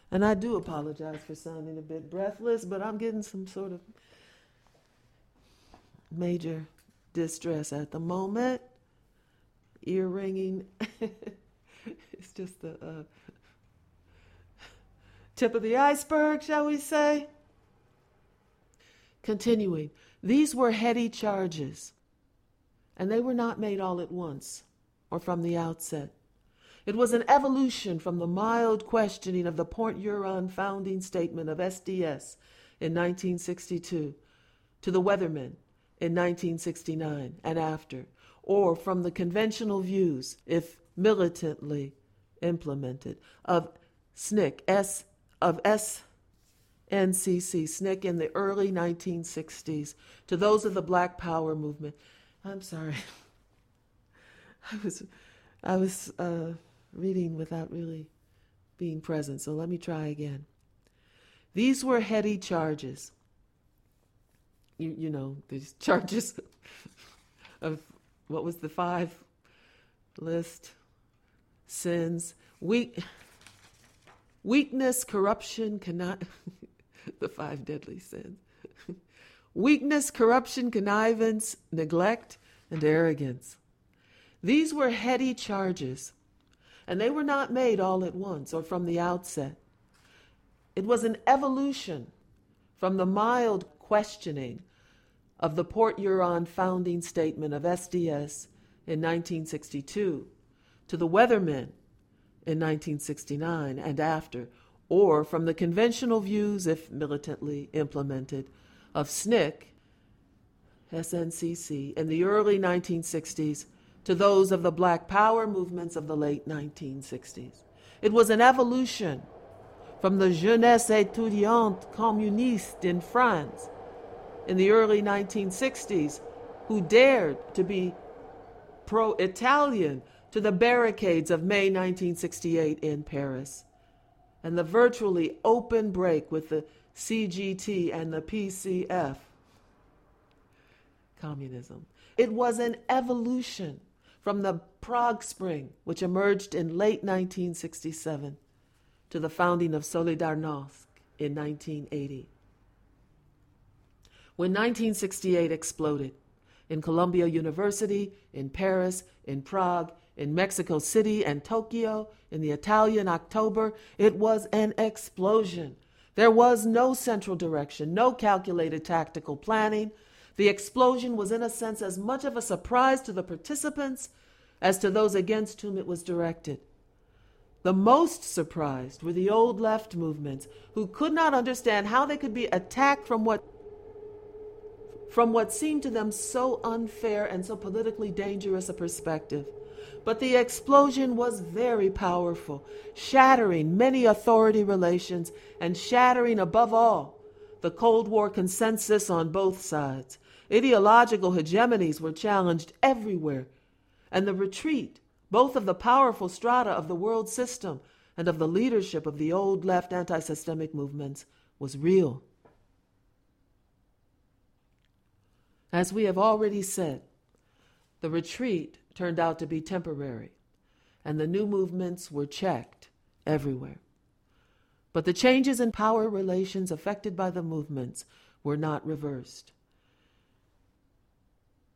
And I do apologize for sounding a bit breathless, but I'm getting some sort of major distress at the moment. Ear ringing. It's just the tip of the iceberg, shall we say? Continuing, these were heady charges, and they were not made all at once or from the outset. It was an evolution from the mild questioning of the Port Huron founding statement of SDS in 1962 to the Weathermen in 1969 and after, or from the conventional views, if militantly implemented, of SNCC, SNCC in the early 1960s to those of the Black Power movement. I'm sorry. I was reading without really being present, so let me try again. These were heady charges. You know, these charges of, what was the 5 list? Sins, weakness, corruption, the 5 deadly sins. Weakness, corruption, connivance, neglect, and arrogance. These were heady charges, and they were not made all at once or from the outset. It was an evolution from the mild questioning of the Port Huron founding statement of SDS in 1962 to the Weathermen in 1969 and after, or from the conventional views, if militantly implemented, of SNCC, in the early 1960s to those of the Black Power movements of the late 1960s. It was an evolution from the jeunesse étudiante communiste in France in the early 1960s, who dared to be pro-Italian, to the barricades of May 1968 in Paris, and the virtually open break with the CGT and the PCF, communism. It was an evolution from the Prague Spring, which emerged in late 1967, to the founding of Solidarnosc in 1980. When 1968 exploded, in Columbia University, in Paris, in Prague, in Mexico City and Tokyo, in the Italian October, it was an explosion. There was no central direction, no calculated tactical planning. The explosion was in a sense as much of a surprise to the participants as to those against whom it was directed. The most surprised were the old left movements, who could not understand how they could be attacked from what seemed to them so unfair and so politically dangerous a perspective. But the explosion was very powerful, shattering many authority relations and shattering, above all, the Cold War consensus on both sides. Ideological hegemonies were challenged everywhere, and the retreat, both of the powerful strata of the world system and of the leadership of the old left anti-systemic movements, was real. As we have already said, the retreat turned out to be temporary, and the new movements were checked everywhere. But the changes in power relations affected by the movements were not reversed.